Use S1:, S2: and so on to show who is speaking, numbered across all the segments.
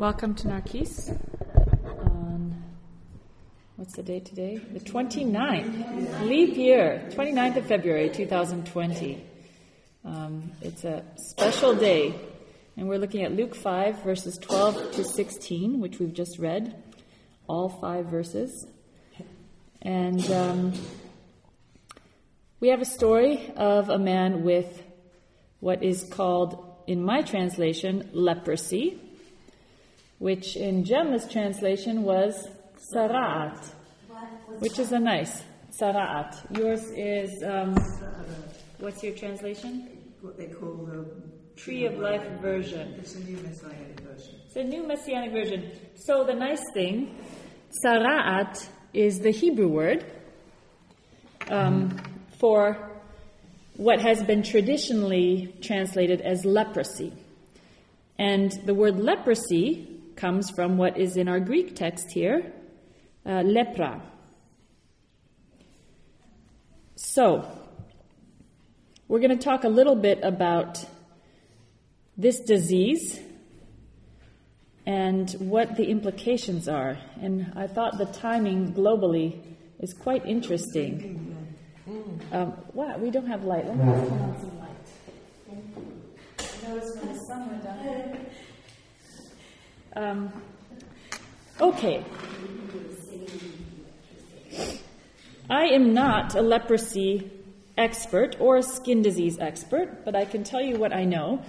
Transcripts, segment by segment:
S1: Welcome to Narkis on, what's the date today? The 29th, leap year, 29th of February, 2020. It's a special day, and we're looking at Luke 5, verses 12 to 16, which we've just read, all 5 verses. And we have a story of a man with what is called, in my translation, leprosy, which in Gemma's translation was sara'at, which is a nice sara'at. Yours is, what's your translation?
S2: What they call the
S1: Tree of Life version.
S2: It's a new Messianic version.
S1: It's a new Messianic version. So the nice thing, sara'at is the Hebrew word for what has been traditionally translated as leprosy. And the word leprosy comes from what is in our Greek text here, lepra. So, we're going to talk a little bit about this disease and what the implications are. And I thought the timing globally is quite interesting. Wow, we don't have light. Let me turn on some light. I noticed when the sun went down. Okay. I am not a leprosy expert or a skin disease expert, but I can tell you what I know.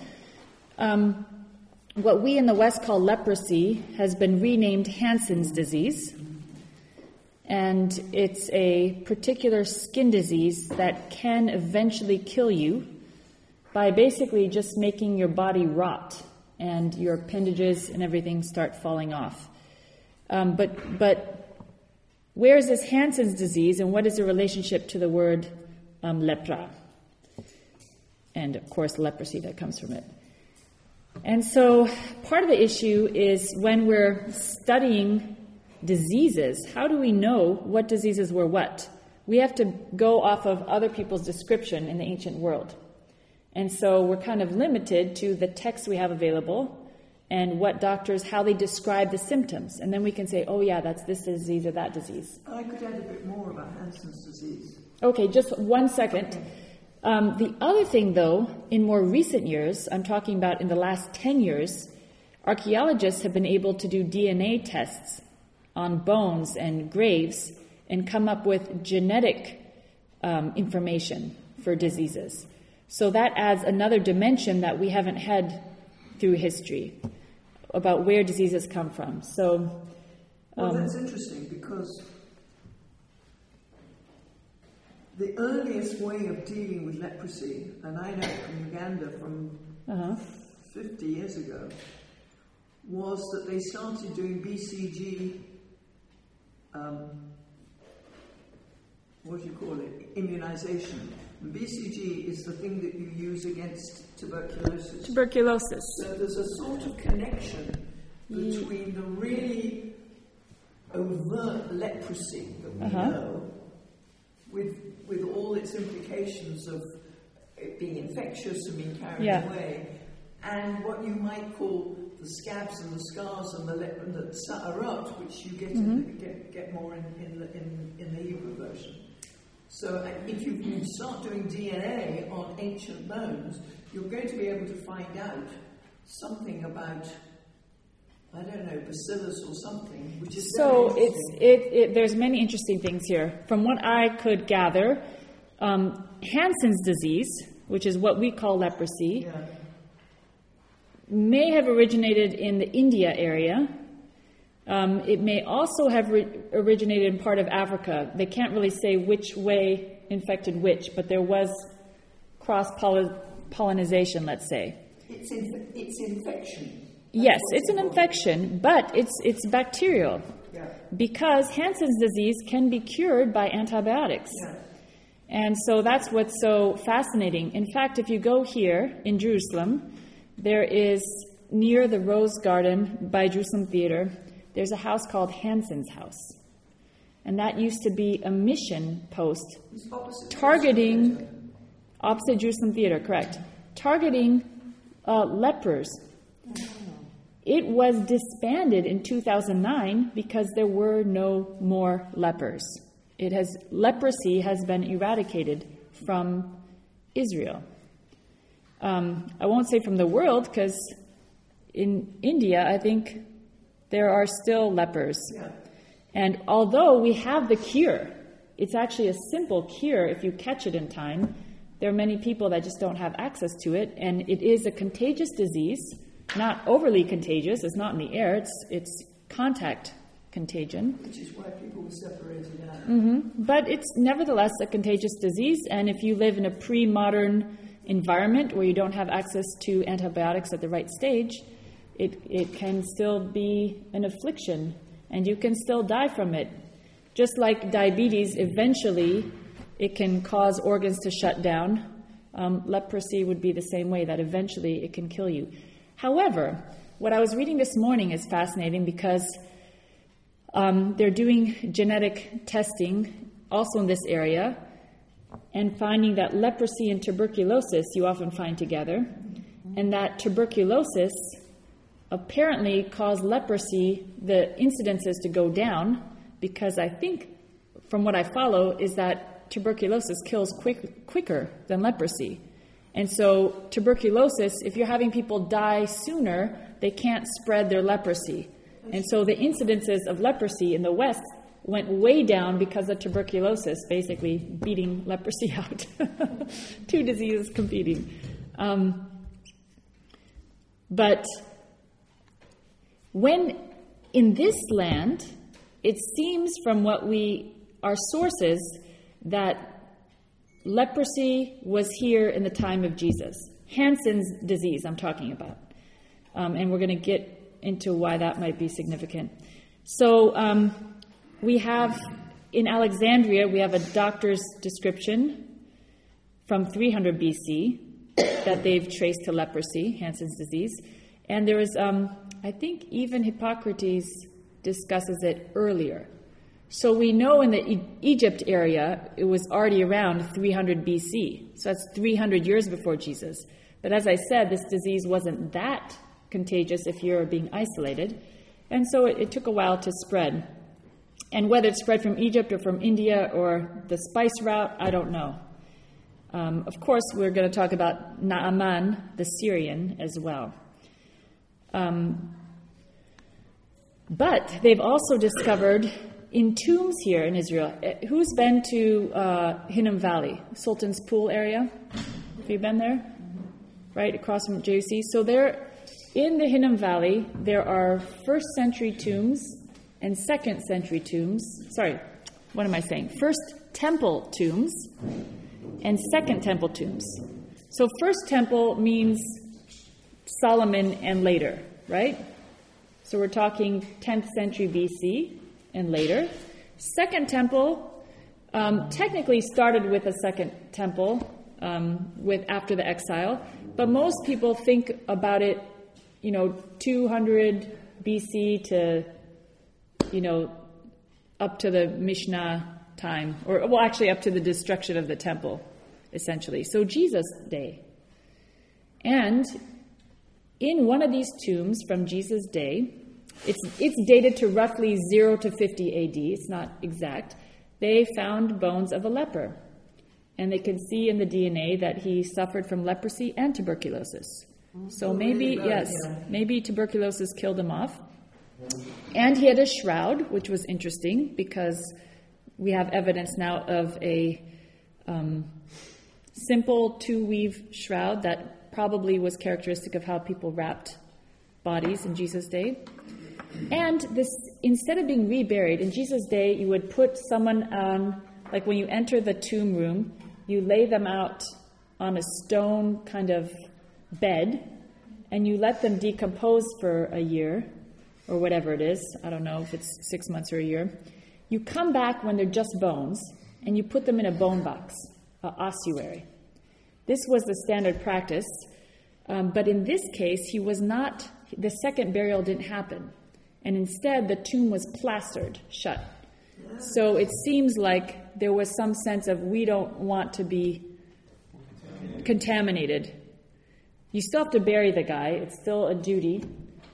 S1: What we in the West call leprosy has been renamed Hansen's disease. And it's a particular skin disease that can eventually kill you by basically just making your body rot and your appendages and everything start falling off. But where is this Hansen's disease, and what is the relationship to the word lepra? And, of course, leprosy that comes from it. And so part of the issue is when we're studying diseases, how do we know what diseases were what? We have to go off of other people's description in the ancient world. And so we're kind of limited to the text we have available and what doctors, how they describe the symptoms. And then we can say, oh yeah, that's this disease or that disease.
S2: I could add a bit more about Hansen's disease.
S1: Okay, just 1 second. The other thing, though, in more recent years, I'm talking about in the last 10 years, archaeologists have been able to do DNA tests on bones and graves and come up with genetic information for diseases. So that adds another dimension that we haven't had through history about where diseases come from. So,
S2: well, that's interesting because the earliest way of dealing with leprosy, and I know from Uganda from 50 years ago, was that they started doing BCG, immunization. And BCG is the thing that you use against tuberculosis.
S1: Tuberculosis. So
S2: there's a sort of connection between the really overt leprosy that we know, with all its implications of it being infectious and being carried away, and what you might call the scabs and the scars and the sa'arat, which you get more in the Hebrew version. So if you start doing DNA on ancient bones, you're going to be able to find out something about, I don't know, bacillus or something, which is
S1: so there's many interesting things here. From what I could gather, Hansen's disease, which is what we call leprosy, may have originated in the India area. It may also have originated in part of Africa. They can't really say which way infected which, but there was cross-pollinization, let's say.
S2: It's infection.
S1: Yes, it's an infection, but it's bacterial.
S2: Yeah.
S1: Because Hansen's disease can be cured by antibiotics.
S2: Yeah.
S1: And so that's what's so fascinating. In fact, if you go here in Jerusalem, there is, near the Rose Garden by Jerusalem Theater, there's a house called Hansen's House. And that used to be a mission post targeting, opposite Jerusalem Theater, correct, targeting lepers. It was disbanded in 2009 because there were no more lepers. Leprosy has been eradicated from Israel. I won't say from the world, because in India, I think there are still lepers.
S2: Yeah.
S1: And although we have the cure, it's actually a simple cure if you catch it in time. There are many people that just don't have access to it, and it is a contagious disease, not overly contagious. It's not in the air. It's contact contagion.
S2: Which is why people were separated out.
S1: Mm-hmm. But it's nevertheless a contagious disease, and if you live in a pre-modern environment where you don't have access to antibiotics at the right stage, it can still be an affliction, and you can still die from it. Just like diabetes, eventually it can cause organs to shut down. Leprosy would be the same way, that eventually it can kill you. However, what I was reading this morning is fascinating because they're doing genetic testing also in this area and finding that leprosy and tuberculosis you often find together, and that tuberculosis apparently caused leprosy, the incidences, to go down, because I think from what I follow is that tuberculosis kills quicker than leprosy. And so tuberculosis, if you're having people die sooner, they can't spread their leprosy. And so the incidences of leprosy in the West went way down because of tuberculosis, basically beating leprosy out. Two diseases competing. But when in this land, it seems from our sources, that leprosy was here in the time of Jesus. Hansen's disease I'm talking about. And we're going to get into why that might be significant. So we have, in Alexandria, we have a doctor's description from 300 BC that they've traced to leprosy, Hansen's disease. And there is, I think even Hippocrates discusses it earlier. So we know in the Egypt area, it was already around 300 BC. So that's 300 years before Jesus. But as I said, this disease wasn't that contagious if you're being isolated. And so it took a while to spread. And whether it spread from Egypt or from India or the spice route, I don't know. Of course, we're going to talk about Naaman, the Syrian, as well. But they've also discovered in tombs here in Israel. Who's been to Hinnom Valley, Sultan's Pool area? Have you been there? Right across from JUC. So there, in the Hinnom Valley, there are first century tombs and second century tombs. Sorry, what am I saying? First temple tombs and second temple tombs. So first temple means Solomon and later, right? So we're talking 10th century BC and later. Second temple technically started with a second temple after the exile, but most people think about it, 200 BC to, up to the Mishnah time, actually up to the destruction of the temple, essentially. So Jesus' day. And in one of these tombs from Jesus' day, it's dated to roughly 0 to 50 AD. It's not exact. They found bones of a leper. And they could see in the DNA that he suffered from leprosy and tuberculosis. So maybe tuberculosis killed him off. And he had a shroud, which was interesting because we have evidence now of a simple 2-weave shroud that probably was characteristic of how people wrapped bodies in Jesus' day. And this, instead of being reburied, in Jesus' day, you would put someone on, like when you enter the tomb room, you lay them out on a stone kind of bed, and you let them decompose for a year, or whatever it is. I don't know if it's 6 months or a year. You come back when they're just bones, and you put them in a bone box, an ossuary. This was the standard practice, but in this case, the second burial didn't happen. And instead, the tomb was plastered shut. So it seems like there was some sense of, we don't want to be contaminated. You still have to bury the guy. It's still a duty.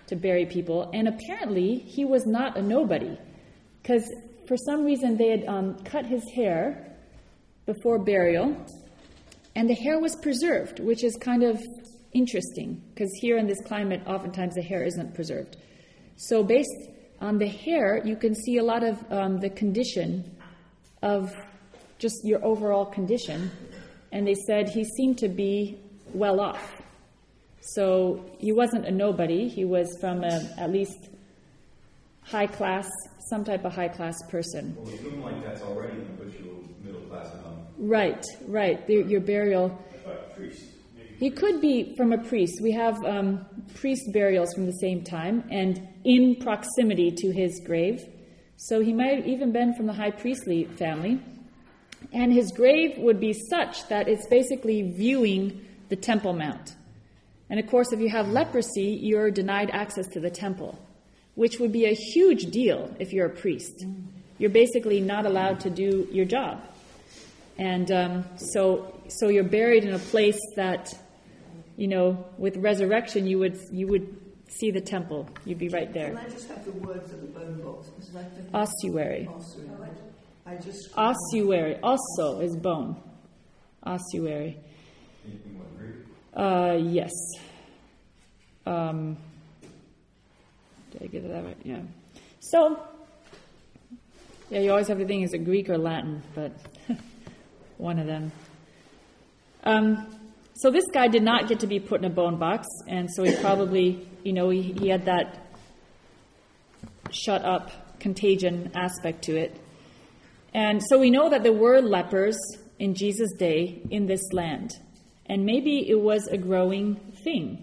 S1: to bury people. And apparently he was not a nobody, because for some reason they had cut his hair before burial, and the hair was preserved, which is kind of interesting, because here in this climate, oftentimes the hair isn't preserved. So based on the hair, you can see a lot of the condition of just your overall condition. And they said he seemed to be well off. So he wasn't a nobody. He was from at least high class, some type of high class person.
S3: Well, assume like that's already going to put you middle class enough.
S1: Right. Your burial.
S3: Priest.
S1: He could be from a priest. We have priest burials from the same time and in proximity to his grave. So he might have even been from the high priestly family. And his grave would be such that it's basically viewing the Temple Mount. And of course, if you have leprosy, you're denied access to the temple, which would be a huge deal if you're a priest. You're basically not allowed to do your job. And so you're buried in a place that, with resurrection, you would see the temple. You'd be right there.
S2: Can I just have the word for the bone box?
S1: Ossuary.
S2: Ossuary.
S1: Also is bone. Ossuary. Yes. Did I get that right? Yeah. So, you always have to think, is it Greek or Latin? But one of them. So this guy did not get to be put in a bone box, and so he probably, he had that shut up contagion aspect to it. And so we know that there were lepers in Jesus' day in this land. And maybe it was a growing thing.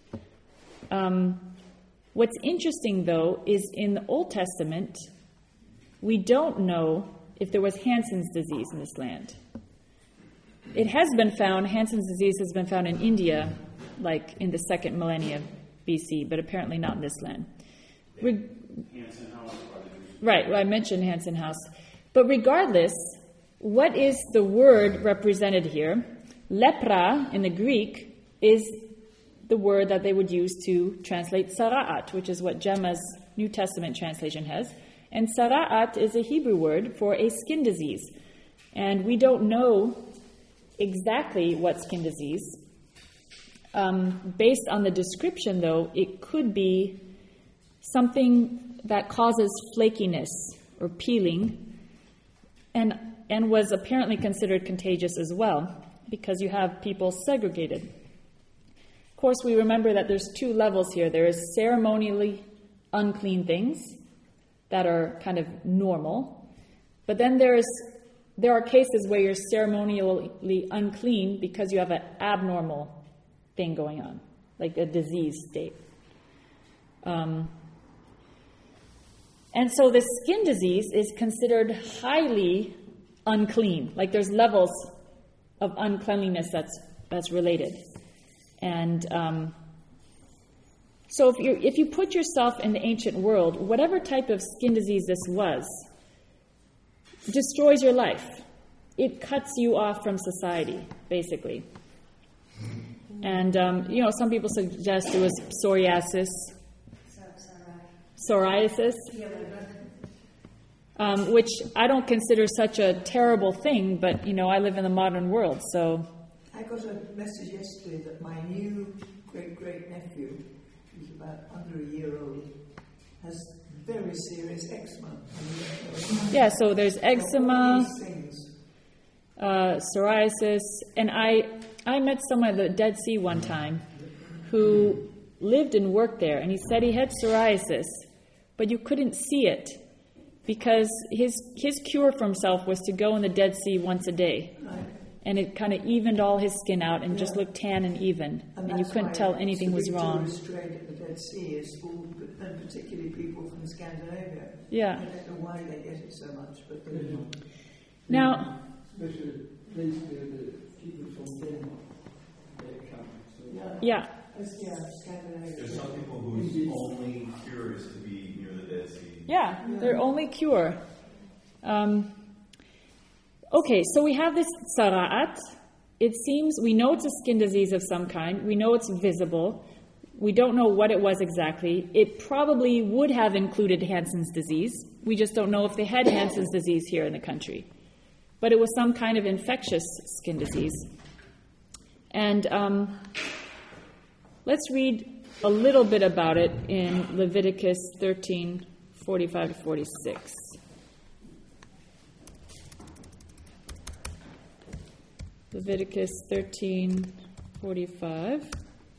S1: What's interesting, though, is in the Old Testament, we don't know if there was Hansen's disease in this land. It has been found, Hansen's disease has been found in India, like in the 2nd millennia BC, but apparently not in this land.
S4: Hansen House.
S1: Right, I mentioned Hansen House. But regardless, what is the word represented here? Lepra in the Greek is the word that they would use to translate sara'at, which is what Gemma's New Testament translation has. And sara'at is a Hebrew word for a skin disease. And we don't know exactly what skin disease. Based on the description, though, it could be something that causes flakiness or peeling, and was apparently considered contagious as well, because you have people segregated. Of course, we remember that there's 2 levels here. There is ceremonially unclean things that are kind of normal, but then there are cases where you're ceremonially unclean because you have an abnormal thing going on, like a disease state. And so this skin disease is considered highly unclean. Like there's levels of uncleanliness that's related. And so if you put yourself in the ancient world, whatever type of skin disease this was, destroys your life. It cuts you off from society, basically. And, some people suggest it was psoriasis. Psoriasis, which I don't consider such a terrible thing, but, I live in the modern world, so...
S2: I got a message yesterday that my new great-great-nephew, who's about under a year old, has very serious eczema.
S1: Yeah, so there's eczema, psoriasis, and I met someone at the Dead Sea one time who lived and worked there, and he said he had psoriasis, but you couldn't see it because his cure for himself was to go in the Dead Sea once a day. Right. And it kind of evened all his skin out and just looked tan and even, and you couldn't tell anything was wrong.
S2: The trade at the Dead Sea is all, and particularly people from Scandinavia.
S1: Yeah.
S2: I don't know why they get it so much, but
S1: now.
S5: Especially the people from Denmark, they come. So.
S1: Yeah.
S3: There's some people whose only cure is to be near the Dead Sea.
S1: Yeah, their only cure. Okay, so we have this sara'at. It seems, we know it's a skin disease of some kind. We know it's visible. We don't know what it was exactly. It probably would have included Hansen's disease. We just don't know if they had Hansen's disease here in the country. But it was some kind of infectious skin disease. And let's read a little bit about it in Leviticus 13:45-46. Leviticus 13:45.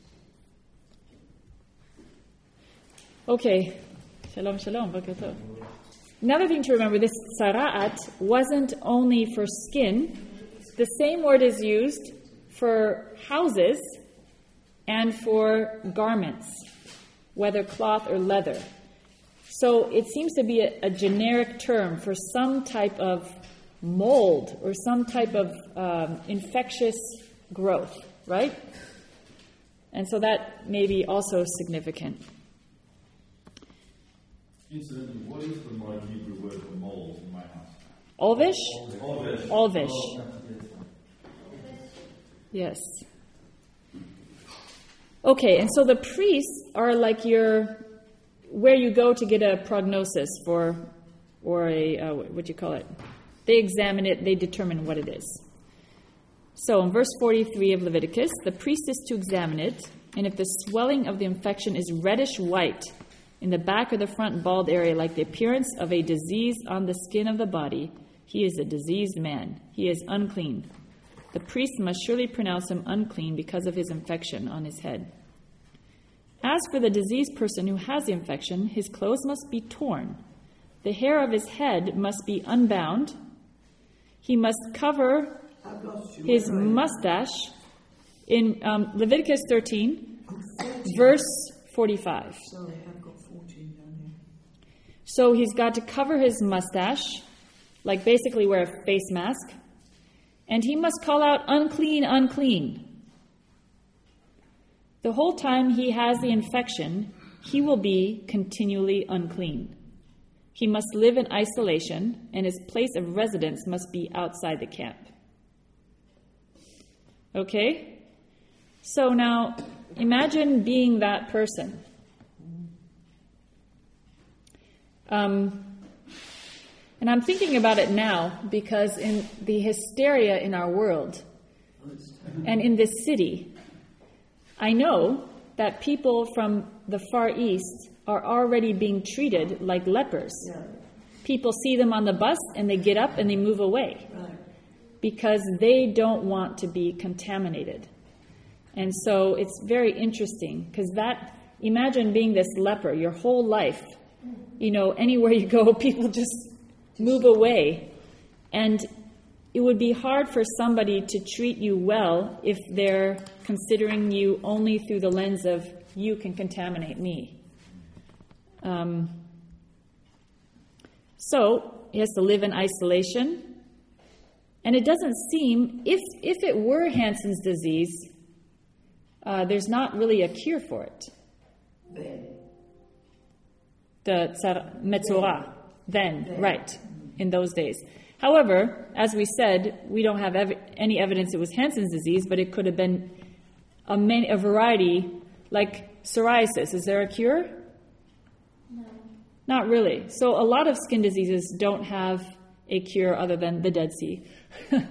S1: Okay. Shalom, shalom. Boker tov. Another thing to remember, this sara'at wasn't only for skin. The same word is used for houses and for garments, whether cloth or leather. So it seems to be a generic term for some type of mold or some type of infectious growth, right? And so that may be also significant.
S3: Incidentally, what is the modern Hebrew word for mold in my house?
S1: Olvish?
S3: Olvish.
S1: Olvish. Yes. Okay, and so the priests are like where you go to get a prognosis for, or a, what do you call it? They examine it, they determine what it is. So in verse 43 of Leviticus, the priest is to examine it, and if the swelling of the infection is reddish white in the back or the front bald area, like the appearance of a disease on the skin of the body, he is a diseased man. He is unclean. The priest must surely pronounce him unclean because of his infection on his head. As for the diseased person who has the infection, his clothes must be torn. The hair of his head must be unbound. He must cover his mustache in Leviticus 13, verse 45.
S2: Sorry, I've got 14 down here.
S1: So he's got to cover his mustache, like basically wear a face mask, and he must call out, unclean, unclean. The whole time he has the infection, he will be continually unclean. He must live in isolation, and his place of residence must be outside the camp. Okay? So now, imagine being that person. And I'm thinking about it now because in the hysteria in our world and in this city, I know that people from the Far East are already being treated like lepers.
S2: Yeah.
S1: People see them on the bus and they get up and they move away
S2: Right.
S1: because they don't want to be contaminated. And so it's very interesting because imagine being this leper your whole life. You know, anywhere you go, people just move away. And it would be hard for somebody to treat you well if they're considering you only through the lens of, you can contaminate me. So he has to live in isolation. And it doesn't seem, if it were Hansen's disease, there's not really a cure for it. The Metzora, then, right, in those days. However, as we said, we don't have any evidence it was Hansen's disease, but it could have been a variety, like psoriasis. Is there a cure?
S6: No.
S1: Not really. So a lot of skin diseases don't have a cure other than the Dead Sea.
S3: But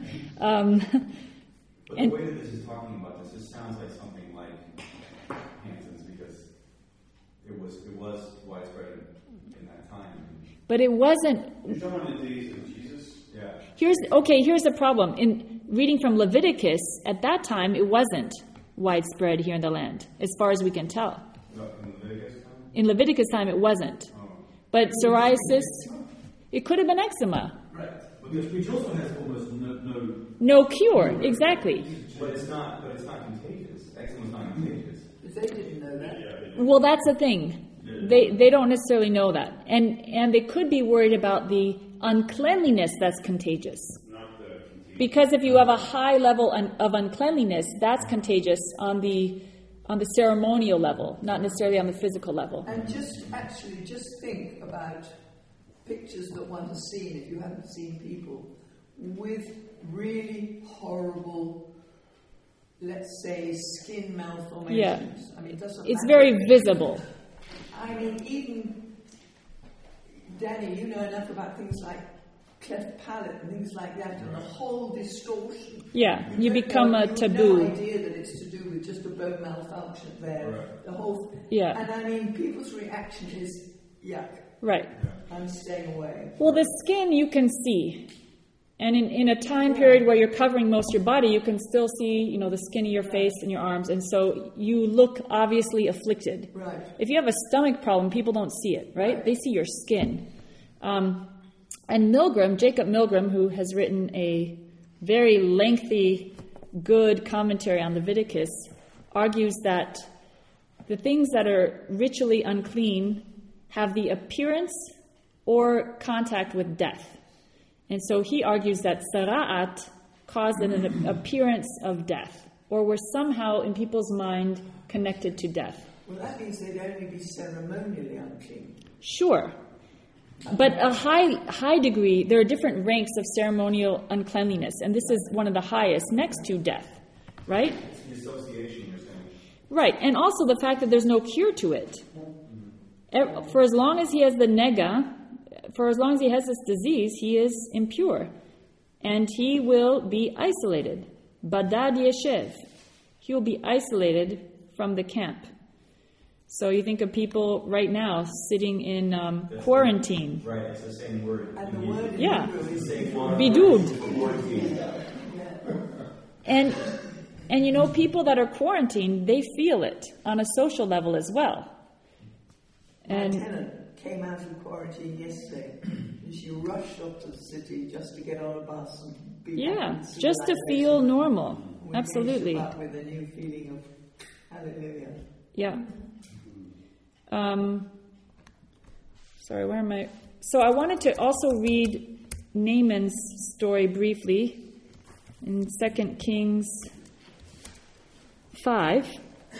S3: the way that this is talking about this sounds like something like Hansen's because it was widespread in that time.
S1: But it wasn't.
S3: You're talking about the days of Jesus? Yeah.
S1: Here's the problem. In reading from Leviticus, at that time, it wasn't widespread here in the land, as far as we can tell.
S3: In Leviticus time?
S1: In Leviticus time, it wasn't.
S3: Oh.
S1: But psoriasis, it could have been eczema.
S3: Right. Which also has almost no
S1: No cure, exactly.
S3: But it's not contagious. Eczema's not contagious.
S2: But they didn't know that.
S1: Well, that's the thing. They don't necessarily know that. And they could be worried about the uncleanliness that's contagious.
S4: Not the contagious.
S1: Because if you have a high level of uncleanliness, that's contagious on the ceremonial level, not necessarily on the physical level.
S2: And just think about pictures that one has seen, if you haven't seen people, with really horrible let's say, skin malformations.
S1: Yeah.
S2: I mean, it doesn't
S1: It's
S2: matter.
S1: very visible.
S2: I mean, even, Danny, you know enough about things like cleft palate and things like that, and the whole distortion.
S1: Yeah, you
S2: don't
S1: become
S2: know-
S1: a
S2: you
S1: taboo.
S2: have no idea that it's to do with just a bone malfunction there.
S3: Right.
S2: The whole.
S1: Yeah.
S2: And I mean, people's reaction is yuck.
S1: Right.
S2: I'm staying away.
S1: Well, the skin you can see. And in a time period where you're covering most of your body, you can still see, the skin of your face and your arms. And so you look obviously afflicted.
S2: Right.
S1: If you have a stomach problem, people don't see it, right? They see your skin. And Jacob Milgram, who has written a very lengthy, good commentary on Leviticus, argues that the things that are ritually unclean have the appearance or contact with death. And so he argues that sara'at caused an appearance of death, or were somehow in people's mind connected to death.
S2: Well, that means they'd only be ceremonially unclean.
S1: Sure. But a high degree, there are different ranks of ceremonial uncleanliness, and this is one of the highest, next to death, right?
S3: It's the association you're saying.
S1: Right, and also the fact that there's no cure to it. For as long as he has the nega, for as long as he has this disease, he is impure. And he will be isolated. Badad yeshev. He will be isolated from the camp. So you think of people right now sitting in quarantine.
S3: Right, it's the same word.
S2: And the word in
S1: Yeah.
S2: Hebrew is
S1: Bidud.
S3: Quarantine.
S1: And people that are quarantined, they feel it on a social level as well.
S2: My
S1: And
S2: tenant came out of quarantine yesterday, and she rushed off to the city just to get on a bus and be back
S1: yeah,
S2: in
S1: just to
S2: civilization.
S1: feel normal.
S2: We
S1: Absolutely.
S2: came to Shabbat with a new feeling of hallelujah.
S1: Yeah. Sorry, where am I? So I wanted to also read Naaman's story briefly in 2 Kings 5.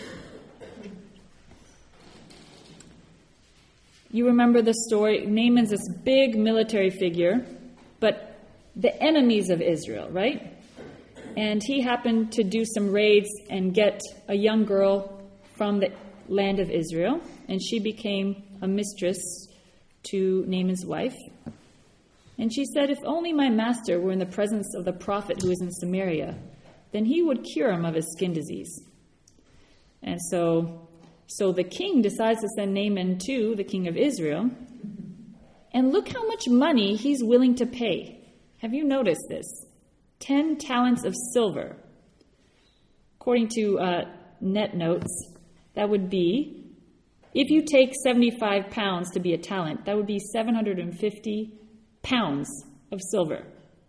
S1: You remember the story. Naaman's this big military figure, but the enemies of Israel, right? And he happened to do some raids and get a young girl from the land of Israel, and she became a mistress to Naaman's wife. And she said, if only my master were in the presence of the prophet who is in Samaria, then he would cure him of his skin disease. And so the king decides to send Naaman to the king of Israel. And look how much money he's willing to pay. Have you noticed this? 10 talents of silver. According to net notes, that would be, if you take 75 pounds to be a talent, that would be 750 pounds of silver.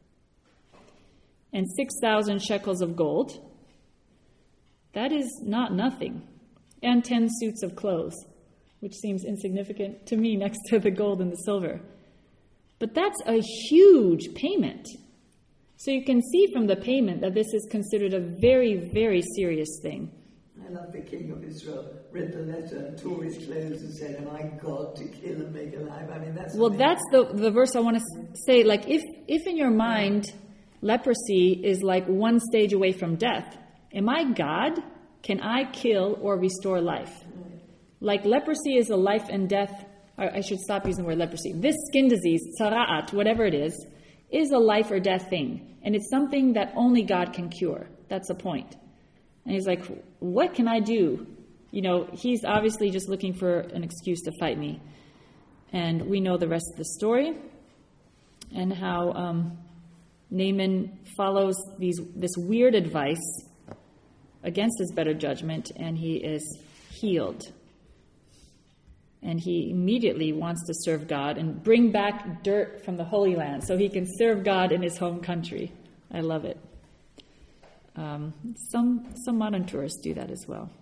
S1: And 6,000 shekels of gold. That is not nothing. And 10 suits of clothes, which seems insignificant to me next to the gold and the silver. But that's a huge payment. So you can see from the payment that this is considered a very, very serious thing.
S2: I love the king of Israel read the letter and tore his clothes and said, am I God to kill and make alive? I mean, that's
S1: Well,
S2: amazing.
S1: that's the verse I want to say. Like, if in your mind, leprosy is like one stage away from death, am I God? Can I kill or restore life? Like, leprosy is a life and death. I should stop using the word leprosy. This skin disease, sara'at, whatever it is a life or death thing. And it's something that only God can cure. That's the point. And he's like, what can I do? He's obviously just looking for an excuse to fight me. And we know the rest of the story and how Naaman follows this weird advice against his better judgment, and he is healed. And he immediately wants to serve God and bring back dirt from the Holy Land so he can serve God in his home country. I love it. Some modern tourists do that as well.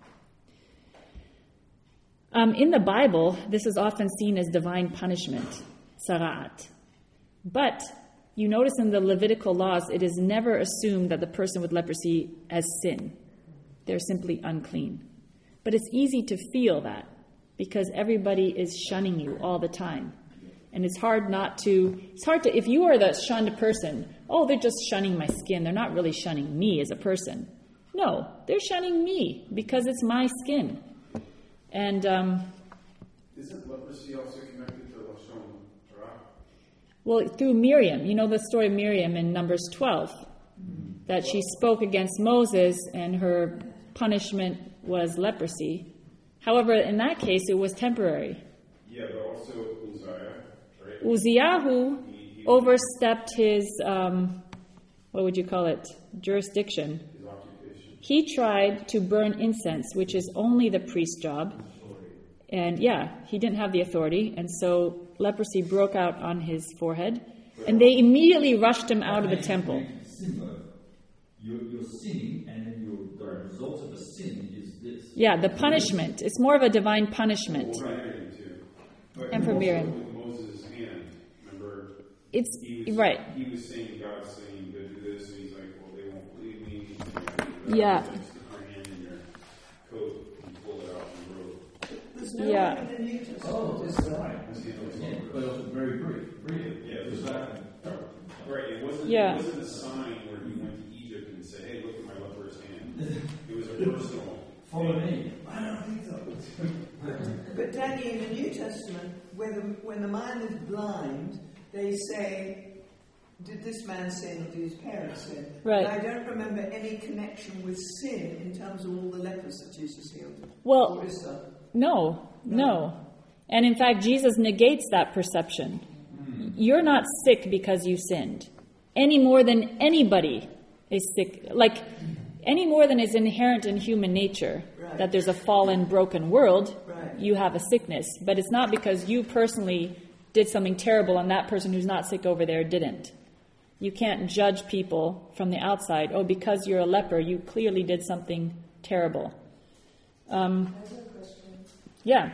S1: In the Bible, this is often seen as divine punishment, sara'at. But you notice in the Levitical laws, it is never assumed that the person with leprosy has sin. They're simply unclean. But it's easy to feel that because everybody is shunning you all the time. And it's hard to, if you are the shunned person, they're just shunning my skin. They're not really shunning me as a person. No, they're shunning me because it's my skin. And
S4: Isn't leprosy also connected to Lashon Hara?
S1: well, through Miriam, you know the story of Miriam in Numbers 12, that she spoke against Moses and her punishment was leprosy. However, in that case, it was temporary.
S4: Yeah, but also Uzziah, right?
S1: Uzziah overstepped his, what would you call it, jurisdiction.
S4: His occupation.
S1: He tried to burn incense, which is only the priest's job. And yeah, he didn't have the authority. And so leprosy broke out on his forehead. And they immediately rushed him out of the temple.
S6: You're sinning, and then the result of the sin is this.
S1: Yeah, the punishment. It's more of a divine punishment.
S4: Well, Miriam too. But
S1: And for
S4: also
S1: Miriam.
S4: with Moses' hand, remember?
S1: It's
S4: He was,
S1: right.
S4: He was saying, God's saying, go do this, and he's like, well, they won't believe me.
S1: Yeah.
S4: Just stick my hand in your coat and pull it out and robe.
S2: There's no
S1: Yeah.
S2: in the New Testament.
S6: Oh,
S2: is
S6: that's
S2: there?
S6: right. Yeah, but also very brief.
S4: Yeah, it was that. Right, it wasn't a sign where he went to Egypt and said, hey, look at my leprous hand. It was a personal.
S6: Follow me.
S5: I don't think so.
S2: But Danny, in the New Testament, when the man is blind, they say, did this man sin or did his parents sin?
S1: Right.
S2: And I don't remember any connection with sin in terms of all the lepers that Jesus healed.
S1: Well,
S2: Or is there?
S1: No. And in fact, Jesus negates that perception. You're not sick because you sinned. Any more than anybody is sick. Like, any more than is inherent in human nature,
S2: Right.
S1: that there's a fallen, broken world,
S2: Right.
S1: you have a sickness. But it's not because you personally did something terrible and that person who's not sick over there didn't. You can't judge people from the outside. Oh, because you're a leper, you clearly did something terrible.
S7: I have a question.
S1: Yeah.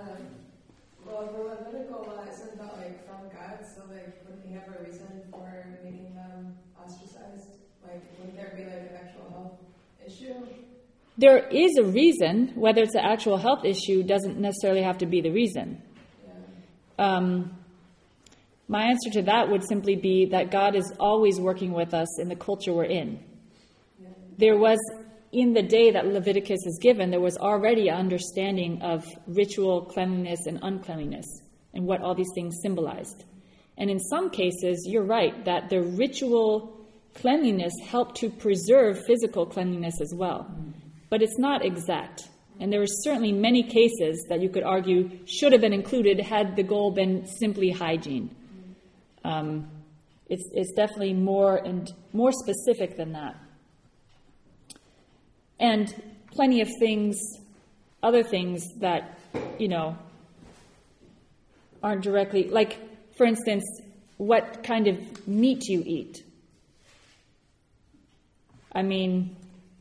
S7: Well, the Levitical law isn't that like from God, so like wouldn't he have a reason for making them ostracized? Like, wouldn't there be like an actual health issue?
S1: There is a reason. Whether it's an actual health issue doesn't necessarily have to be the reason.
S7: Yeah.
S1: My answer to that would simply be that God is always working with us in the culture we're in.
S7: Yeah.
S1: There was, in the day that Leviticus is given, there was already an understanding of ritual cleanliness and uncleanliness and what all these things symbolized. And in some cases, you're right, that the ritual cleanliness helped to preserve physical cleanliness as well. But it's not exact. And there are certainly many cases that you could argue should have been included had the goal been simply hygiene. It's definitely more specific than that. And plenty of things, other things that, aren't directly, like, for instance, what kind of meat you eat. I mean,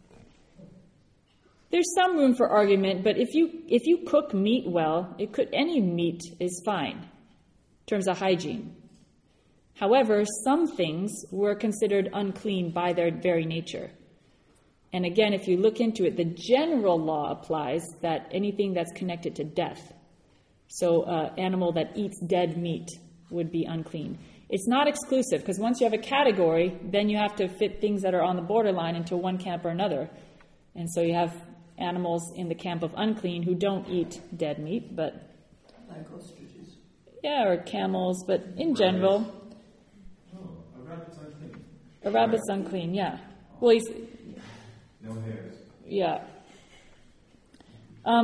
S1: there's some room for argument, but if you cook meat well, any meat is fine in terms of hygiene. However, some things were considered unclean by their very nature. And again, if you look into it, the general law applies that anything that's connected to death, so an animal that eats dead meat would be unclean. It's not exclusive, because once you have a category, then you have to fit things that are on the borderline into one camp or another. And so you have animals in the camp of unclean who don't eat dead meat, but...
S2: Like ostriches.
S1: Yeah, or camels, but in general...
S6: A rabbit's unclean.
S1: A rabbit's unclean, yeah. Well, he's...
S3: No hairs.
S1: Yeah.
S4: Are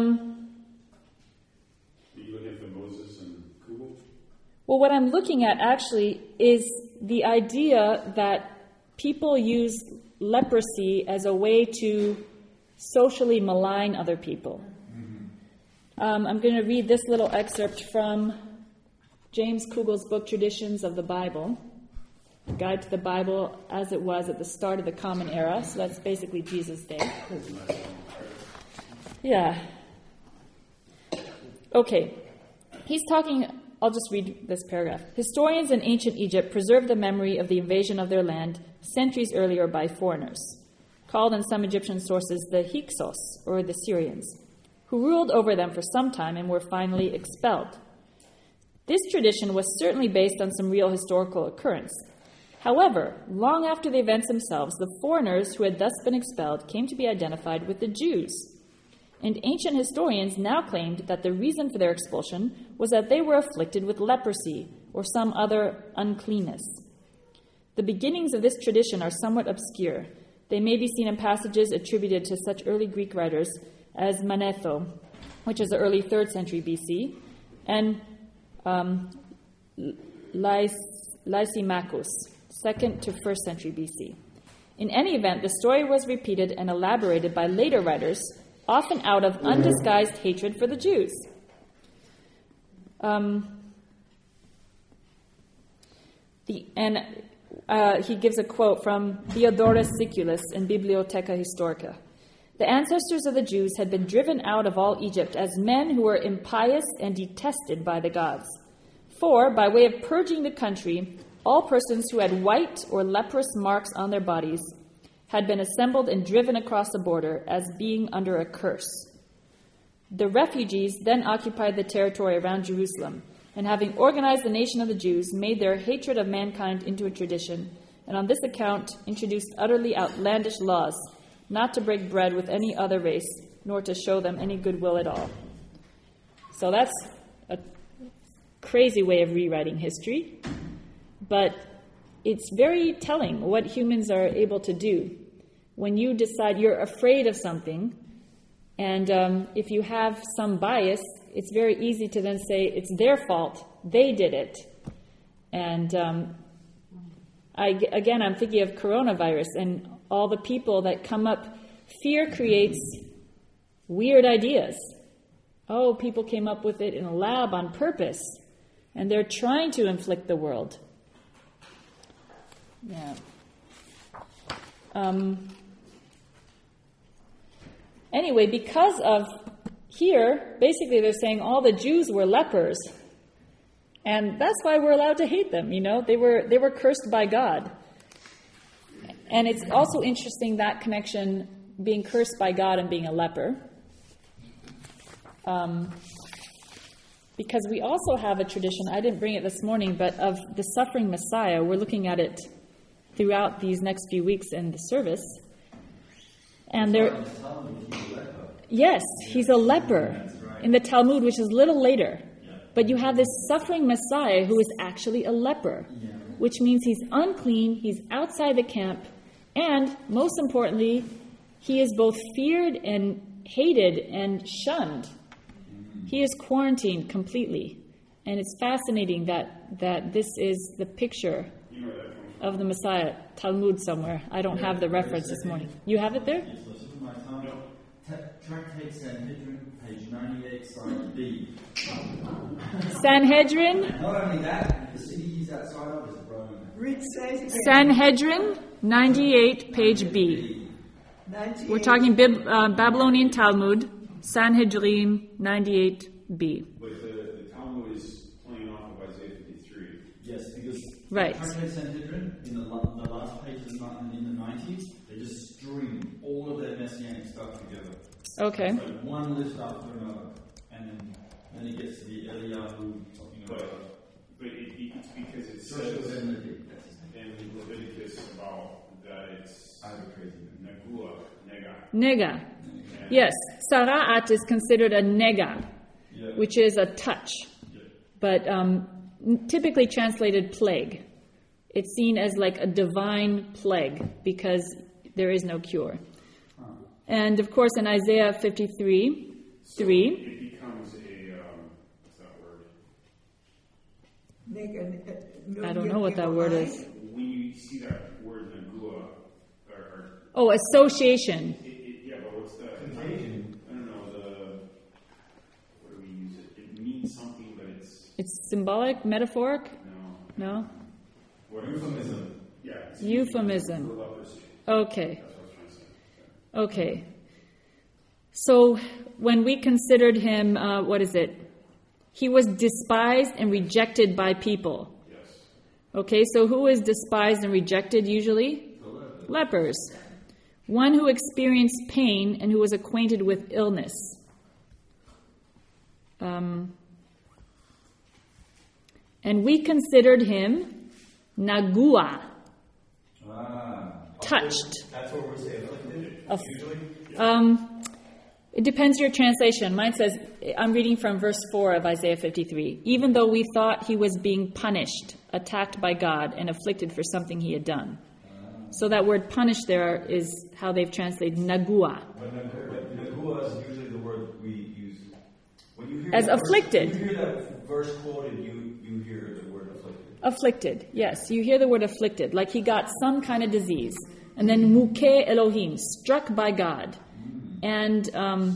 S4: you looking at the Moses and Kugel?
S1: Well, what I'm looking at actually is the idea that people use leprosy as a way to socially malign other people. I'm going to read this little excerpt from James Kugel's book, Traditions of the Bible, Guide to the Bible as it was at the start of the Common Era. So that's basically Jesus' day. Yeah. Okay. He's talking... I'll just read this paragraph. Historians in ancient Egypt preserve the memory of the invasion of their land centuries earlier by foreigners, called in some Egyptian sources the Hyksos, or the Syrians, who ruled over them for some time and were finally expelled. This tradition was certainly based on some real historical occurrence, However, long after the events themselves, the foreigners who had thus been expelled came to be identified with the Jews. And ancient historians now claimed that the reason for their expulsion was that they were afflicted with leprosy or some other uncleanness. The beginnings of this tradition are somewhat obscure. They may be seen in passages attributed to such early Greek writers as Manetho, which is the early 3rd century BC, and Lysimachus, 2nd to 1st century BC. In any event, the story was repeated and elaborated by later writers, often out of undisguised hatred for the Jews. He gives a quote from Diodorus Siculus in Bibliotheca Historica. The ancestors of the Jews had been driven out of all Egypt as men who were impious and detested by the gods. For, by way of purging the country, all persons who had white or leprous marks on their bodies had been assembled and driven across the border as being under a curse. The refugees then occupied the territory around Jerusalem, and having organized the nation of the Jews, made their hatred of mankind into a tradition, and on this account introduced utterly outlandish laws, not to break bread with any other race, nor to show them any goodwill at all. So that's a crazy way of rewriting history, but it's very telling what humans are able to do. When you decide you're afraid of something, and if you have some bias, it's very easy to then say it's their fault, they did it. And I'm thinking of coronavirus and all the people that come up. Fear creates weird ideas. Oh, people came up with it in a lab on purpose, and they're trying to inflict the world. Yeah. Anyway, because of here, basically they're saying all the Jews were lepers. And that's why we're allowed to hate them, They were cursed by God. And it's also interesting, that connection, being cursed by God and being a leper. Because we also have a tradition, I didn't bring it this morning, but of the suffering Messiah. We're looking at it throughout these next few weeks in the service. And there, yes, he's a leper in the Talmud, which is a little later. But you have this suffering Messiah who is actually a leper, which means he's unclean, he's outside the camp, and most importantly, he is both feared and hated and shunned. He is quarantined completely. And it's fascinating that this is the picture of the Messiah. Talmud somewhere. I don't have the reference this morning. You have it there?
S6: Yes, listen to my time. Tractate Sanhedrin, page 98, side B.
S1: Sanhedrin?
S6: Not only that, the city he's outside of is a Roman.
S2: Read, say it again.
S1: Sanhedrin, 98, page B.
S2: 98.
S1: We're talking Babylonian Talmud, Sanhedrin, 98b.
S4: But the Talmud is playing off of Isaiah 53.
S6: Yes, because
S1: Right.
S6: Tractate Sanhedrin, in the last pages in the 90s, they just string all of their messianic stuff together.
S1: Okay.
S6: So one list after another. And then it gets to the Eliyahu talking about...
S4: But it's because it
S6: Joshua
S4: says
S6: ben Levi, that's his name.
S4: in Leviticus about that it's Negua, Nega.
S1: Nega. Yes, Sara'at is considered a nega, which is a touch, but typically translated plague. It's seen as like a divine plague because there is no cure. And of course in Isaiah 53,
S4: So
S1: 3,
S4: it becomes a, what's that word?
S1: I don't know what that word is.
S4: When you see that word Negua, or
S1: Oh, association.
S4: yeah, but what's the contagion? I don't know, what do we use it? It means something, but
S1: It's symbolic, metaphoric? No?
S4: What euphemism? Yeah. It's
S1: Euphemism.
S4: for leprosy.
S1: Okay.
S4: That's what I was trying to say.
S1: Okay. So when we considered him, what is it? He was despised and rejected by people.
S4: Yes.
S1: Okay, so who is despised and rejected usually? Lepers. One who experienced pain and who was acquainted with illness. And we considered him Nagua, touched.
S3: That's where we say afflicted, usually?
S1: It depends your translation. Mine says, I'm reading from verse 4 of Isaiah 53. Even though we thought he was being punished, attacked by God, and afflicted for something he had done. So that word punish there is how they've translated nagua.
S3: But nagua is usually the word we use. When you hear
S1: As afflicted.
S3: When you hear that verse quoted, you hear the word afflicted.
S1: Afflicted, yes. You hear the word afflicted, like he got some kind of disease. And then muke Elohim, struck by God. And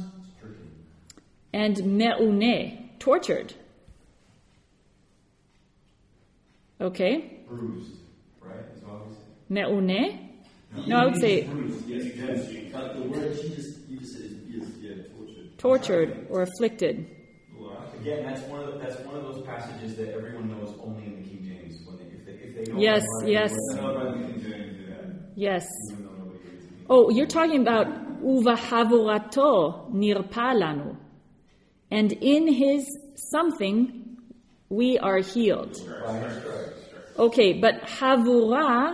S1: me'une, tortured. Okay?
S3: Bruised, right? Is what we say.
S1: Me'une? No, I would say
S4: Bruce, yes, yes.
S6: The word you just said is tortured.
S1: tortured or afflicted.
S3: Again, that's one of those passages that everyone knows only in the King James. If they don't
S1: Yes,
S3: know it,
S1: yes.
S3: they know about the King James, do that.
S1: Yes.
S3: Even though nobody reads it.
S1: Oh, you're talking about uvahavorato nirpalanu. And in his something, we are healed. Okay, but habura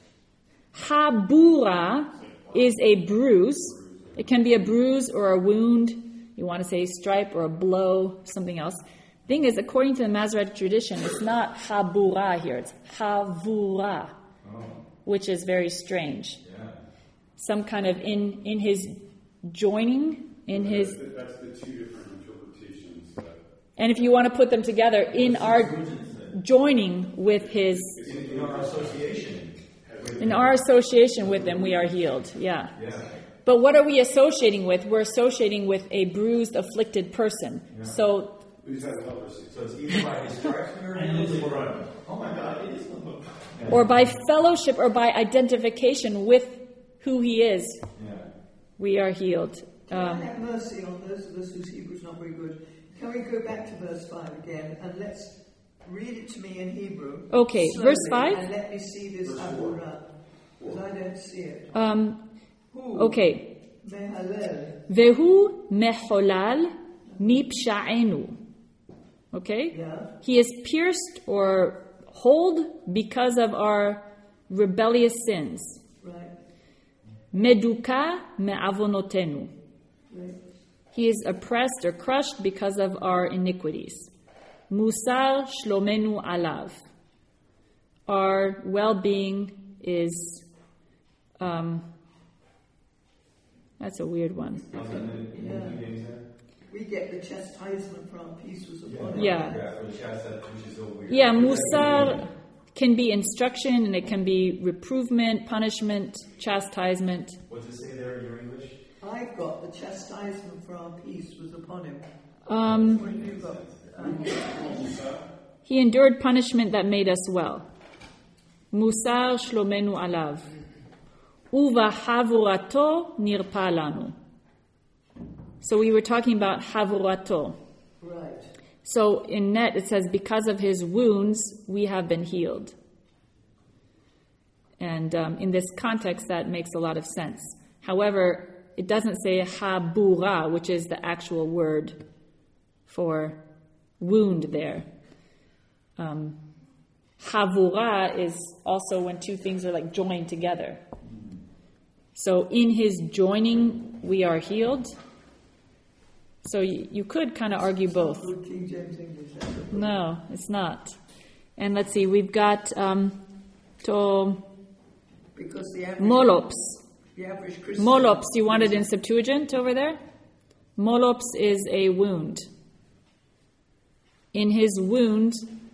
S1: is a bruise. It can be a bruise or a wound. You want to say stripe or a blow, something else. Thing is, according to the Masoretic tradition, it's not habura here. It's havura, which is very strange.
S3: Yeah.
S1: Some kind of in his joining, in his...
S4: That's the two different interpretations.
S1: And if you want to put them together, in our joining with his...
S3: In our association.
S1: In our association with him, we are healed. Yeah.
S3: Yeah.
S1: But what are we associating with? We're associating with a bruised, afflicted person.
S3: Yeah.
S1: So,
S4: Who's had leprosy?
S3: So it's either by his stripes we are healed, or oh my God, it is the book. Yeah.
S1: or by fellowship or by identification with who he is,
S3: Yeah.
S1: we are healed.
S2: Can I have mercy on those of us whose Hebrew's not very good? Can we go back to verse 5 again and let's read it to me in Hebrew?
S1: Okay,
S2: slowly,
S1: verse 5?
S2: And let me see this Aburah, because I don't see it. Who?
S1: Okay.
S2: Mehalel.
S1: Vehu meholal mipsha'enu. Okay?
S2: Yeah.
S1: He is pierced or holed because of our rebellious sins.
S2: Right.
S1: Meduka me'avonotenu.
S2: Right.
S1: He is oppressed or crushed because of our iniquities. Musar shlomenu alav. Our well-being is... that's a weird one.
S3: How's that in the King James there?
S2: We get the chastisement for our peace was upon him.
S1: Yeah.
S3: For the chastisement, which is so weird.
S1: Yeah, musar can be instruction and it can be reprovement, punishment, chastisement.
S3: What's it say there in your English?
S2: I've got the chastisement for our peace was upon him. What have you got?
S1: He endured punishment that made us well. Musar shlomenu alav. Uva havurato nirpa lanu. So we were talking about havurato.
S2: Right.
S1: So in net it says, because of his wounds, we have been healed. And in this context, that makes a lot of sense. However, it doesn't say habura, which is the actual word for wound there. Havura is also when two things are like joined together. So in his joining, we are healed. So you could kind of argue both.
S2: Good King James English.
S1: No, it's not. And let's see, we've got to
S2: Because the average,
S1: molops.
S2: the average Christian...
S1: Molops, you want it in Septuagint over there? Molops is a wound. In his wound,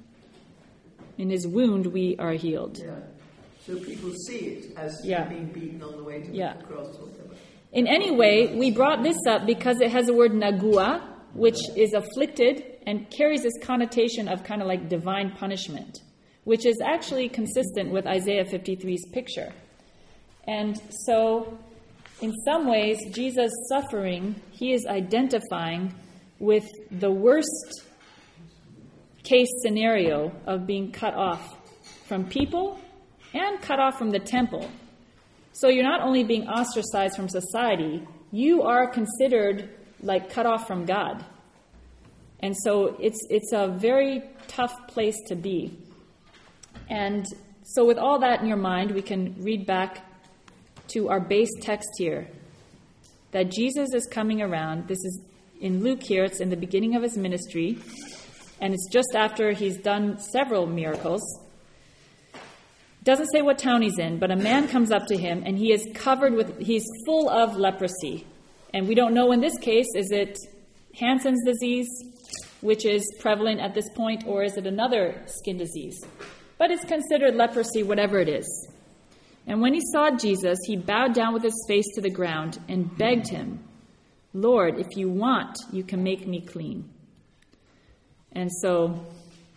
S1: we are healed.
S2: Yeah. So people see it as
S1: Yeah.
S2: being beaten on the way to
S1: Yeah.
S2: the cross or whatever.
S1: In any way, we brought this up because it has the word nagua, which is afflicted and carries this connotation of kind of like divine punishment, which is actually consistent with Isaiah 53's picture. And so, in some ways, Jesus' suffering, he is identifying with the worst case scenario of being cut off from people and cut off from the temple. So you're not only being ostracized from society, you are considered like cut off from God. And so it's a very tough place to be. And so with all that in your mind, we can read back to our base text here, that Jesus is coming around. This is in Luke here. It's in the beginning of his ministry, and it's just after he's done several miracles. Doesn't say what town he's in, but a man comes up to him, and he's full of leprosy. And we don't know in this case, is it Hansen's disease, which is prevalent at this point, or is it another skin disease? But it's considered leprosy, whatever it is. And when he saw Jesus, he bowed down with his face to the ground and begged him, "Lord, if you want, you can make me clean." And so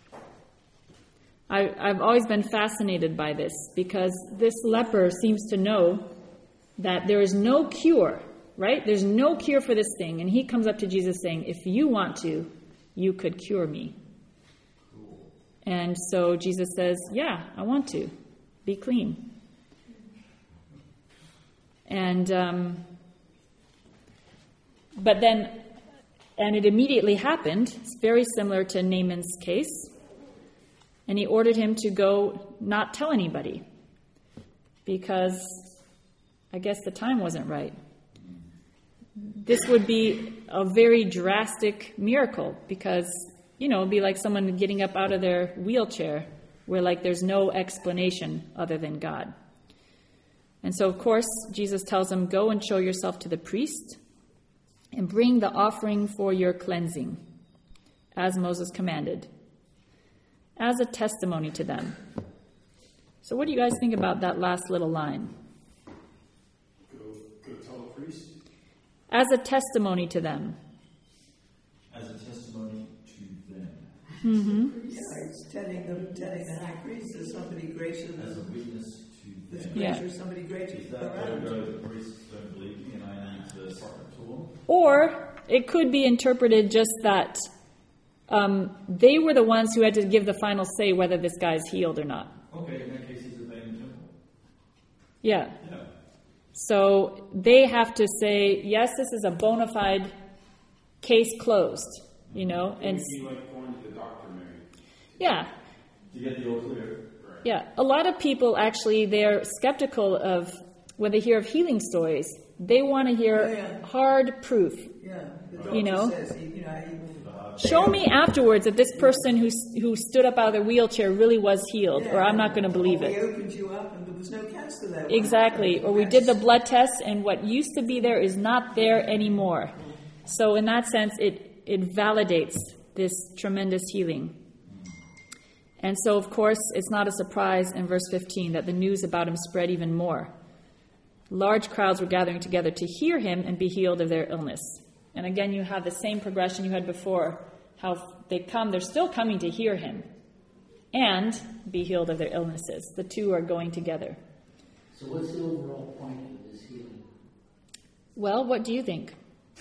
S1: I've always been fascinated by this, because this leper seems to know that there is no cure, right? There's no cure for this thing. And he comes up to Jesus saying, "If you want to, you could cure me." And so Jesus says, "Yeah, I want to. Be clean." And but then, and it immediately happened. It's very similar to Naaman's case. And he ordered him to go not tell anybody, because I guess the time wasn't right. This would be a very drastic miracle, because, it'd be like someone getting up out of their wheelchair, where there's no explanation other than God. And so, of course, Jesus tells him, "Go and show yourself to the priest and bring the offering for your cleansing, as Moses commanded, as a testimony to them." So what do you guys think about that last little line?
S4: Go tell the priest.
S1: As a testimony to them.
S6: As a testimony to them.
S1: Mm-hmm.
S2: Yeah, it's telling the high priest there's somebody greater
S6: As a
S2: than
S6: witness to
S2: there's
S6: them.
S1: Yeah.
S2: greater, somebody greater
S6: If that were to
S2: around.
S6: go, the priests don't believe me and I need to talk to them.
S1: Or it could be interpreted just that they were the ones who had to give the final say whether this guy's healed or not.
S6: Okay, in that case, he's obeying the temple.
S1: Yeah.
S6: Yeah.
S1: So they have to say, yes, this is a bona fide case closed,
S4: It
S1: and
S4: would be like going to the doctor, Mary.
S1: yeah.
S6: To get the all clear.
S4: Right.
S1: Yeah, a lot of people actually, they're skeptical of, when they hear of healing stories, they want to hear
S2: Yeah.
S1: hard proof.
S2: Yeah, the doctor says, he
S1: Show me afterwards that this person who stood up out of their wheelchair really was healed, or I'm not going to believe
S2: We
S1: it.
S2: opened you up and there was no cancer there.
S1: Exactly, or we did the blood test and what used to be there is not there anymore. So in that sense, it validates this tremendous healing. And so, of course, it's not a surprise in verse 15 that the news about him spread even more. Large crowds were gathering together to hear him and be healed of their illness. And again, you have the same progression you had before, how they're still coming to hear him and be healed of their illnesses. The two are going together.
S5: So what's the overall point of this healing?
S1: Well, what do you think?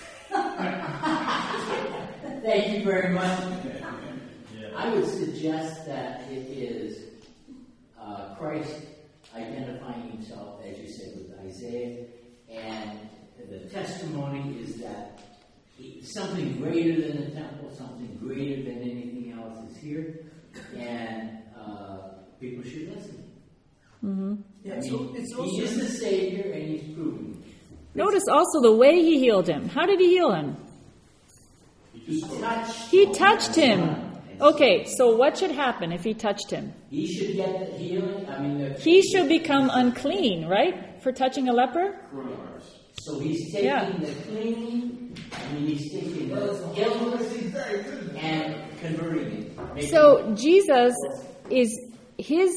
S5: Thank you very much. I would suggest that it is Christ identifying himself, as you said, with Isaiah, and the testimony is that something greater than the temple, something greater than anything else is here, and people should listen.
S1: Mm-hmm.
S2: Yeah,
S5: I mean,
S2: it's
S5: he
S2: also
S5: is the Savior, and he's proving it.
S1: Notice also the way he healed him. How did he heal him?
S4: He just spoke.
S1: He touched him. Okay, so what should happen if he touched him?
S5: He should get the healing.
S1: He should become unclean, right? For touching a leper?
S4: Coronavirus.
S5: So he's taking the cleaning, he's taking the illness and converting it.
S1: So Jesus his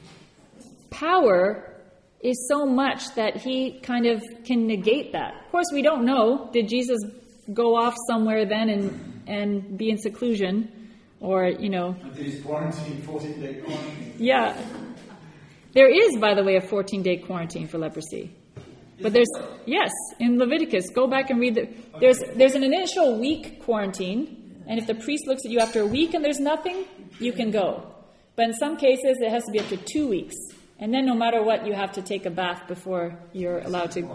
S1: power is so much that he kind of can negate that. Of course, we don't know. Did Jesus go off somewhere then and be in seclusion? Or,
S6: Until he's quarantined, 14-day quarantine.
S1: Yeah. There is, by the way, a 14-day quarantine for leprosy. But yes, in Leviticus, go back and read there's an initial week quarantine, and if the priest looks at you after a week and there's nothing, you can go. But in some cases, it has to be up to 2 weeks. And then no matter what, you have to take a bath before you're allowed to.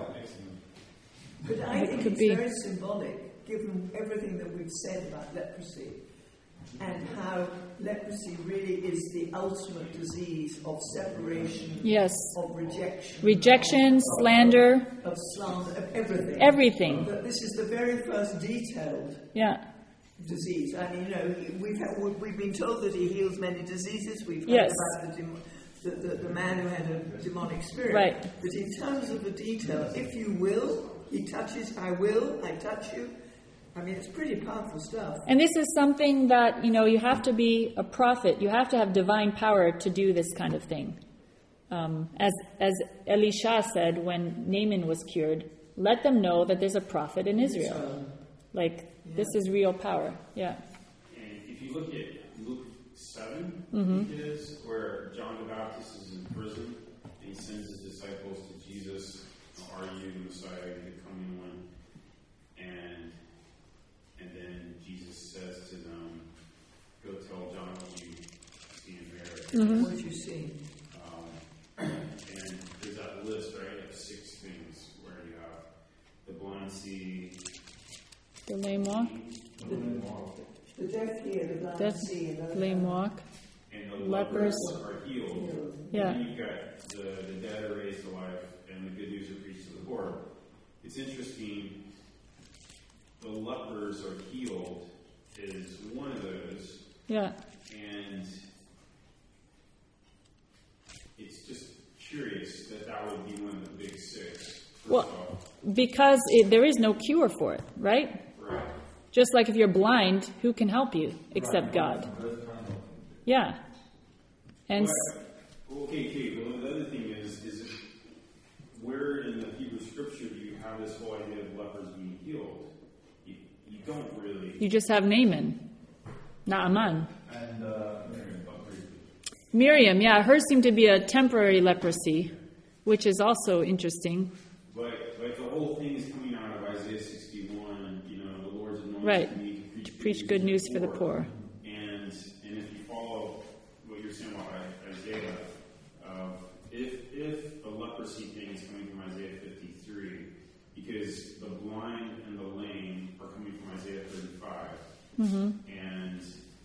S2: But I think
S1: could
S2: it's
S1: be.
S2: very symbolic, given everything that we've said about leprosy, and how leprosy really is the ultimate disease of separation,
S1: Yes.
S2: of rejection.
S1: Rejection, slander.
S2: Of slander, of everything.
S1: Everything.
S2: But this is the very first detailed
S1: Yeah.
S2: disease. I mean, we've been told that he heals many diseases. We've heard
S1: Yes.
S2: about the man who had a demonic spirit.
S1: Right.
S2: But in terms of the detail, if you will, he touches, I touch you. I mean, it's pretty powerful stuff.
S1: And this is something that, you have to be a prophet. You have to have divine power to do this kind of thing. As Elisha said when Naaman was cured, let them know that there's a prophet in Israel. This is real power. Yeah.
S4: And if you look at Luke 7, it is, where John the Baptist is in prison, and he sends his disciples to Jesus, are you the Messiah, the coming one? And then Jesus says to them, go tell John what you see and bear.
S2: What did you see?
S4: And there's that list, right, of 6 things where you have the blind see,
S1: The lame walk.
S2: The deaf hear, the blind
S1: Deaf,
S2: see, and the
S1: lame walk.
S4: and the
S1: Lepers.
S4: are healed.
S1: Yeah.
S4: And then you've got the dead are raised to life, and the good news are preached to the poor. It's interesting, the lepers are healed is one of those,
S1: Yeah.
S4: and it's just curious that would be one of the big 6.
S1: Well, because there is no cure for it, right?
S4: Right.
S1: Just like if you're blind, who can help you except God? Yeah. And
S4: Okay, Kate, well, the other thing is where in the Hebrew scripture do you have this whole idea of lepers being healed? You don't really.
S1: you just have Naaman, Naaman.
S6: And
S1: Miriam, yeah, hers seemed to be a temporary leprosy, which is also interesting.
S4: But the whole thing is coming out of Isaiah 61, the Lord's anointed
S1: Right.
S4: me
S1: To preach good news for the poor.
S4: And if you follow what you're saying about Isaiah, if the leprosy thing is coming from Isaiah 53, because the blind and the lame are coming from Isaiah 35. And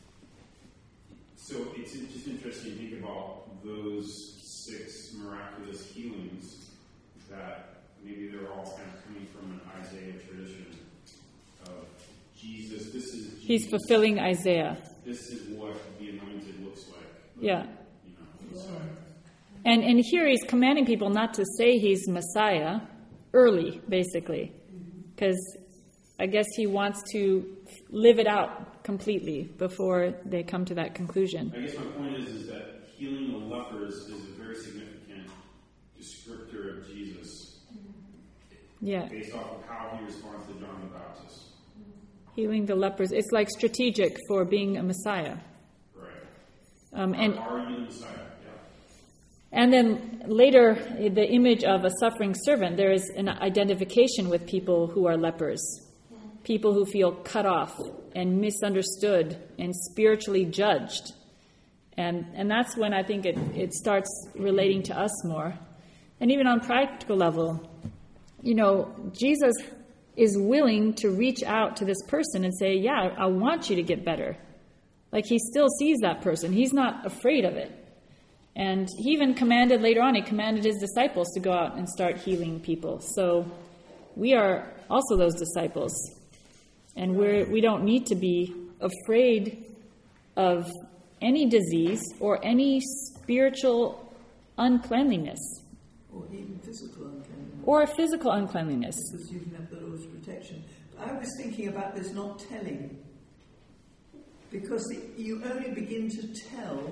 S4: so it's just interesting to think about those 6 miraculous healings that maybe they're all kind of coming from an Isaiah tradition of Jesus. This is Jesus.
S1: He's fulfilling Isaiah.
S4: This is what the anointed looks like.
S1: Yeah.
S4: Messiah.
S1: And here he's commanding people not to say he's Messiah early, basically. Because I guess he wants to live it out completely before they come to that conclusion.
S4: I guess my point is that healing the lepers is a very significant descriptor of Jesus.
S1: Yeah.
S4: Based off of how he responds to John the Baptist.
S1: Healing the lepers. It's like strategic for being a Messiah.
S4: Right.
S1: And
S4: Are you the Messiah? Yeah.
S1: And then later, the image of a suffering servant, there is an identification with people who are lepers. People who feel cut off and misunderstood and spiritually judged. And that's when I think it starts relating to us more. And even on practical level, Jesus is willing to reach out to this person and say, yeah, I want you to get better. Like he still sees that person. He's not afraid of it. And he even commanded later on, he commanded his disciples to go out and start healing people. So we are also those disciples. And we don't need to be afraid of any disease or any spiritual uncleanliness.
S2: Or even physical uncleanliness.
S1: Or physical uncleanliness.
S2: Because you can have the Lord's protection. I was thinking about this not telling. Because you only begin to tell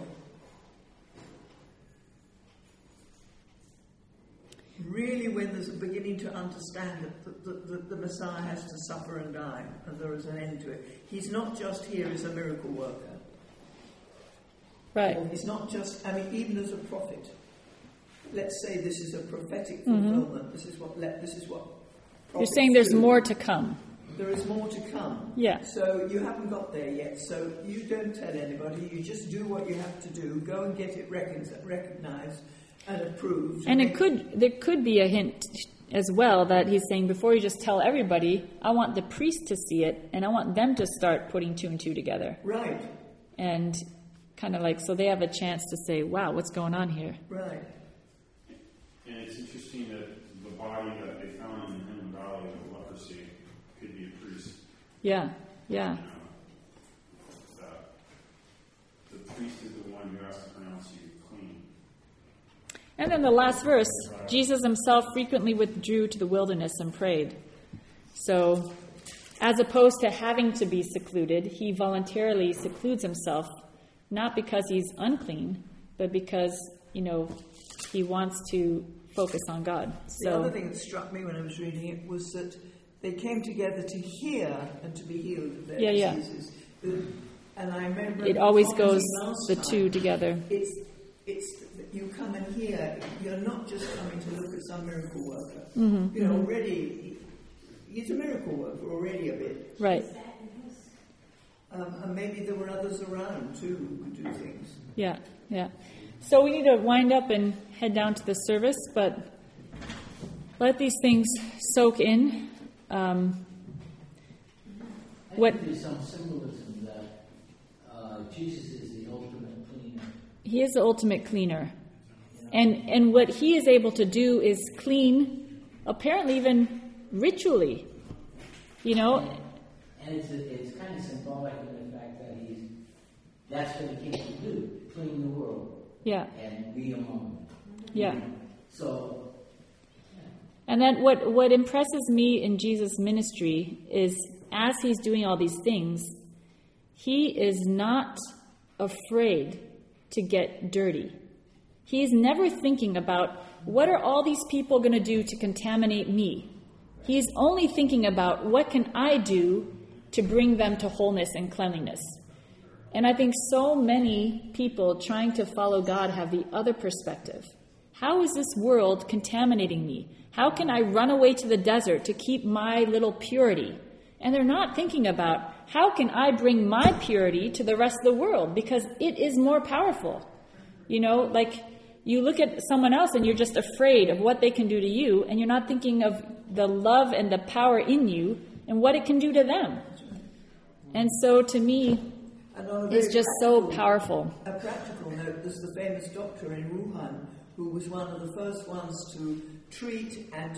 S2: really when there's a beginning to understand that the Messiah has to suffer and die, and there is an end to it. He's not just here as a miracle worker.
S1: Right.
S2: Or he's not just, even as a prophet. Let's say this is a prophetic fulfillment. This is what
S1: You're saying there's more to come.
S2: There is more to come.
S1: Yeah.
S2: So you haven't got there yet. So you don't tell anybody. You just do what you have to do. Go and get it recognized and approved.
S1: And there could be a hint as well that he's saying before you just tell everybody, I want the priest to see it and I want them to start putting 2 and 2 together.
S2: Right.
S1: And kind of like, so they have a chance to say, wow, what's going on here?
S2: Right.
S4: And it's interesting that the body that they found in the Hinnom Valley of leprosy could be a priest.
S1: Yeah, yeah.
S4: The priest is the one who has to pronounce you clean.
S1: And then the last verse, Jesus himself frequently withdrew to the wilderness and prayed. So, as opposed to having to be secluded, he voluntarily secludes himself, not because he's unclean, but because, he wants to focus on God.
S2: The other thing that struck me when I was reading it was that they came together to hear and to be healed of their diseases. And I remember
S1: it always goes the
S2: time,
S1: two together.
S2: It's you come and hear. You're not just coming to look at some miracle worker.
S1: Mm-hmm.
S2: Already he's a miracle worker already a bit.
S1: Right.
S2: And maybe there were others around too who could do things.
S1: Yeah. So we need to wind up and head down to the service, but let these things soak in.
S5: I think there's some symbolism that Jesus is the ultimate cleaner.
S1: He is the ultimate cleaner. And what he is able to do is clean, apparently even ritually,
S5: And it's kind of symbolic in the fact that that's what he came to do, clean the world.
S1: Yeah.
S5: And be among them.
S1: Yeah.
S5: So.
S1: And then what impresses me in Jesus' ministry is as he's doing all these things, he is not afraid to get dirty. He is never thinking about what are all these people going to do to contaminate me. He is only thinking about what can I do to bring them to wholeness and cleanliness. And I think so many people trying to follow God have the other perspective. How is this world contaminating me? How can I run away to the desert to keep my little purity? And they're not thinking about how can I bring my purity to the rest of the world because it is more powerful. Like you look at someone else and you're just afraid of what they can do to you, and you're not thinking of the love and the power in you and what it can do to them. And so to me, it's just so powerful.
S2: A practical note, there's the famous doctor in Wuhan who was one of the first ones to treat and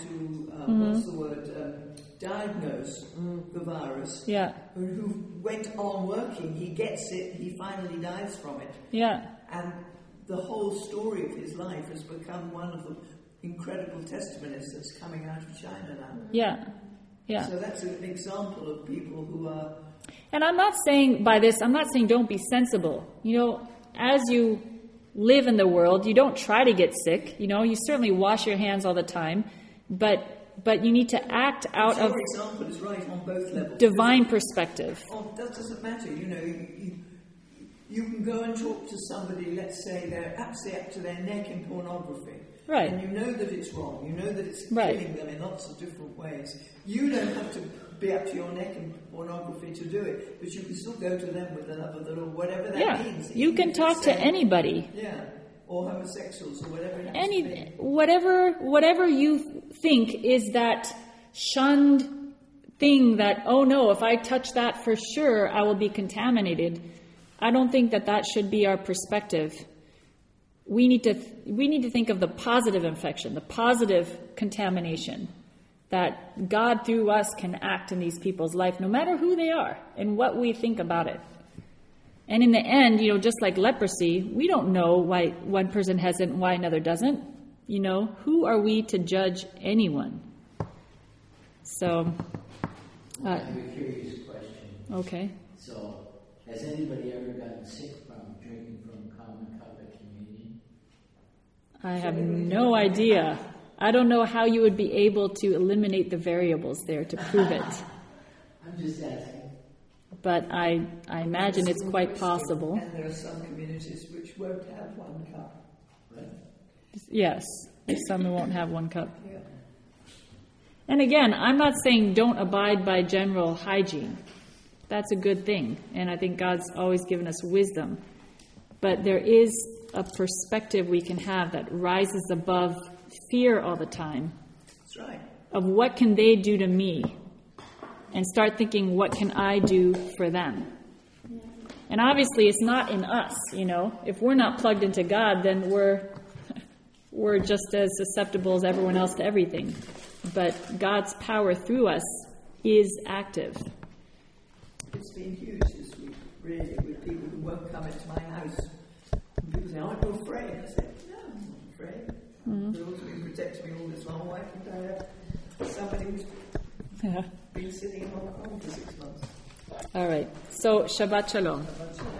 S2: to, diagnose the virus.
S1: Yeah.
S2: Who went on working, he gets it, he finally dies from it.
S1: Yeah.
S2: And the whole story of his life has become one of the incredible testimonies that's coming out of China now.
S1: Yeah. Yeah.
S2: So that's an example of people who are...
S1: And I'm not saying don't be sensible. As you live in the world, you don't try to get sick. You certainly wash your hands all the time, but you need to act out of
S2: example is right on both levels.
S1: Divine perspective.
S2: That doesn't matter. You can go and talk to somebody, let's say they're absolutely up to their neck in pornography.
S1: Right.
S2: And you know that it's wrong. You know that it's
S1: right.
S2: killing them in lots of different ways. You don't have to be up to your neck in pornography to do it, but you can still go to them with the love of the Lord, whatever that means.
S1: You can talk to anybody.
S2: Yeah. Or homosexuals or whatever it has to be.
S1: Whatever you think is that shunned thing that, oh no, if I touch that for sure I will be contaminated. I don't think that should be our perspective. We need to think of the positive infection, the positive contamination, that God through us can act in these people's life, no matter who they are and what we think about it. And in the end, just like leprosy, we don't know why one person has it and why another doesn't. Who are we to judge anyone? So,
S5: I have a curious question.
S1: Okay.
S5: So, has anybody ever gotten sick from drinking from a common cup at communion?
S1: I have no idea. I don't know how you would be able to eliminate the variables there to prove it.
S5: I'm just asking.
S1: But I imagine it's quite possible.
S2: And there are some communities which won't have one cup.
S5: Right?
S1: Yes, there's some who won't have one cup.
S2: Yeah.
S1: And again, I'm not saying don't abide by general hygiene. That's a good thing. And I think God's always given us wisdom. But there is a perspective we can have that rises above fear all the time.
S2: That's right.
S1: Of what can they do to me? And start thinking, what can I do for them? And obviously it's not in us, you know. If we're not plugged into God, then we're just as susceptible as everyone else to everything. But God's power through us is active.
S2: It's been huge this week, really, with people who won't come into my house. And people say, aren't you afraid? I say, no, I'm not afraid. The Lord's been protecting me all this long. Why can't I have somebody who's been sitting in Hong Kong for 6 months?
S1: All right. So, Shabbat Shalom.
S2: Shabbat Shalom.